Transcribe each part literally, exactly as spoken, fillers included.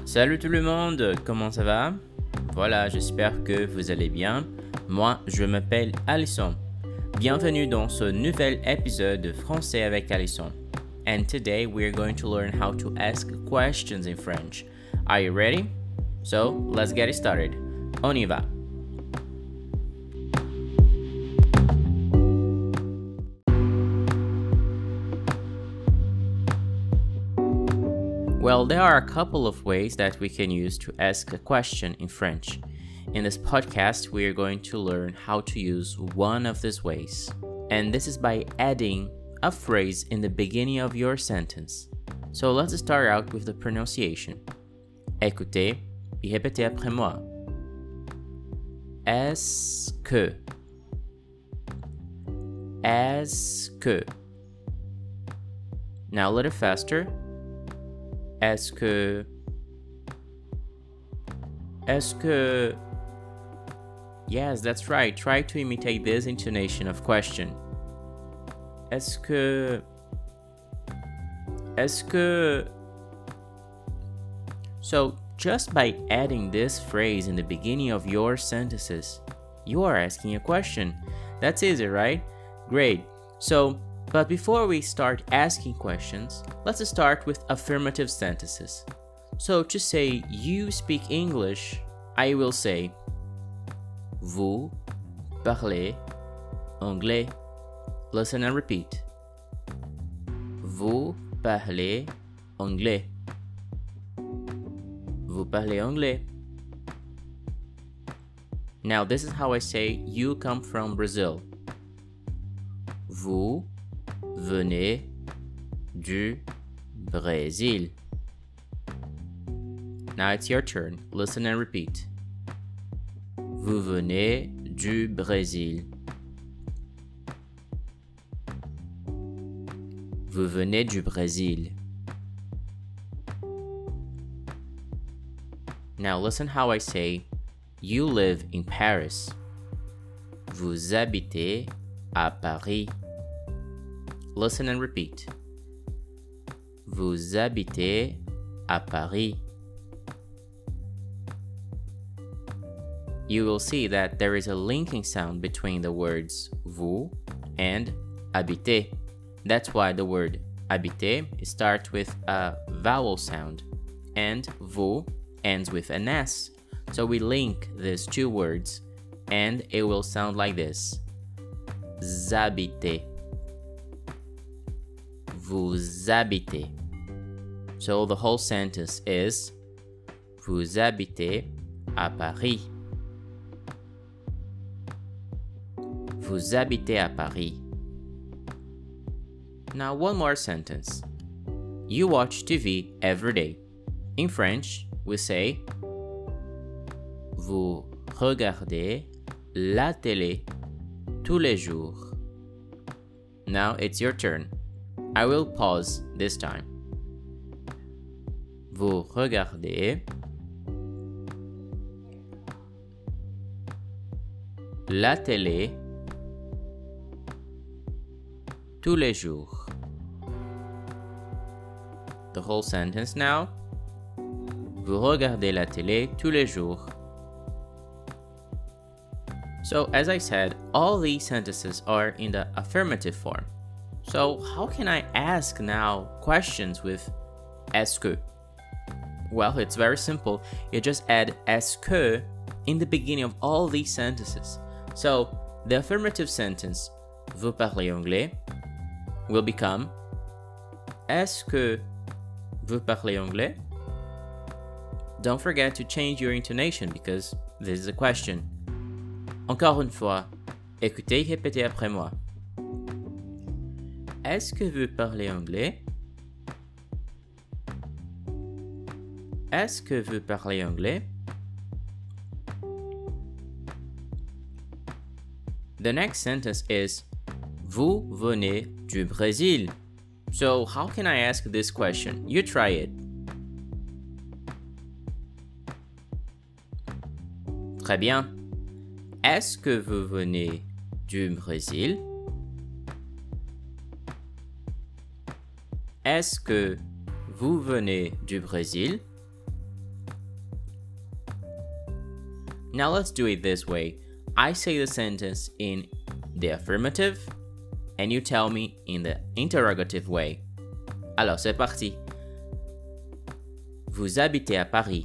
Salut tout le monde, comment ça va? Voilà, j'espère que vous allez bien. Moi, je m'appelle Alison. Bienvenue dans ce nouvel épisode de Français avec Alison. And today we're going to learn how to ask questions in French. Are you ready? So, let's get started. On y va. Well, there are a couple of ways that we can use to ask a question in French. In this podcast, we are going to learn how to use one of these ways. And this is by adding a phrase in the beginning of your sentence. So let's start out with the pronunciation. Écoutez et répétez après moi. Est-ce que? Est-ce que? Now a little faster. Est-ce que? Est-ce que? Yes, that's right. Try to imitate this intonation of question. Est-ce que? Est-ce que? So, just by adding this phrase in the beginning of your sentences, you are asking a question. That's easy, right? Great. So, but before we start asking questions, let's start with affirmative sentences. So to say you speak English, I will say vous parlez anglais. Listen and repeat. Vous parlez anglais. Vous parlez anglais. Now this is how I say you come from Brazil. Vous venez du Brésil. Now it's your turn. Listen and repeat. Vous venez du Brésil. Vous venez du Brésil. Now listen how I say you live in Paris. Vous habitez à Paris. Listen and repeat. Vous habitez à Paris. You will see that there is a linking sound between the words vous and habiter. That's why the word habiter starts with a vowel sound and vous ends with an S. So we link these two words and it will sound like this. Habitez. Vous habitez. So the whole sentence is vous habitez à Paris. Vous habitez à Paris. Now one more sentence. You watch T V every day. In French, we say vous regardez la télé tous les jours. Now it's your turn. I will pause this time. Vous regardez la télé tous les jours. The whole sentence now. Vous regardez la télé tous les jours. So, as I said, all these sentences are in the affirmative form. So, how can I ask now questions with est-ce que? Well, it's very simple. You just add est-ce que in the beginning of all these sentences. So, the affirmative sentence, vous parlez anglais, will become est-ce que vous parlez anglais? Don't forget to change your intonation because this is a question. Encore une fois, écoutez et répétez après moi. Est-ce que vous parlez anglais? Est-ce que vous parlez anglais? The next sentence is vous venez du Brésil. So how can I ask this question? You try it. Très bien. Est-ce que vous venez du Brésil? Est-ce que vous venez du Brésil? Now let's do it this way. I say the sentence in the affirmative and you tell me in the interrogative way. Alors, c'est parti. Vous habitez à Paris.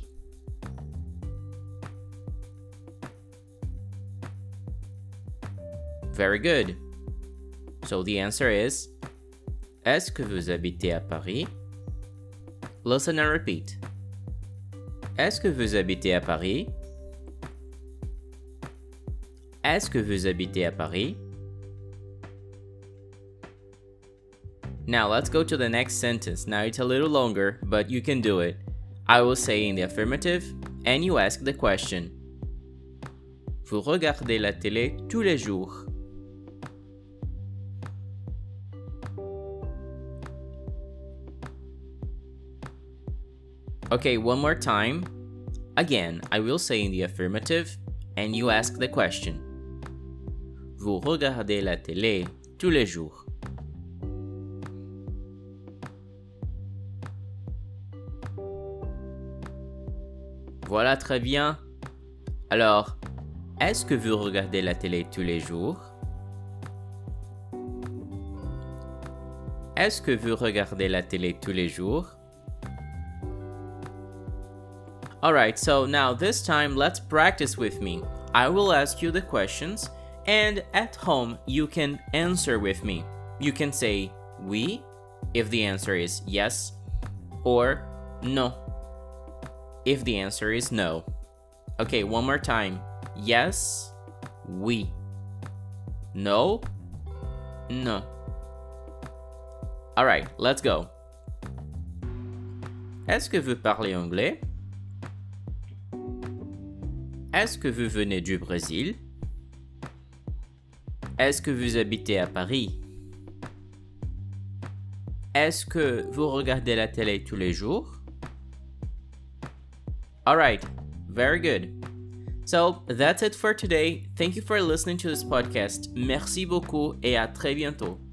Very good. So the answer is, est-ce que vous habitez à Paris? Listen and repeat. Est-ce que vous habitez à Paris? Est-ce que vous habitez à Paris? Now let's go to the next sentence. Now it's a little longer, but you can do it. I will say in the affirmative, and you ask the question. Vous regardez la télé tous les jours. Okay, one more time. Again, I will say in the affirmative, and you ask the question. Vous regardez la télé tous les jours. Voilà, très bien. Alors, est-ce que vous regardez la télé tous les jours? Est-ce que vous regardez la télé tous les jours? Alright, so now this time let's practice with me. I will ask you the questions and at home you can answer with me. You can say oui if the answer is yes or no if the answer is no. Okay, one more time. Yes, oui. No, no. Alright, let's go. Est-ce que vous parlez anglais? Est-ce que vous venez du Brésil? Est-ce que vous habitez à Paris? Est-ce que vous regardez la télé tous les jours? Alright, very good. So, that's it for today. Thank you for listening to this podcast. Merci beaucoup et à très bientôt.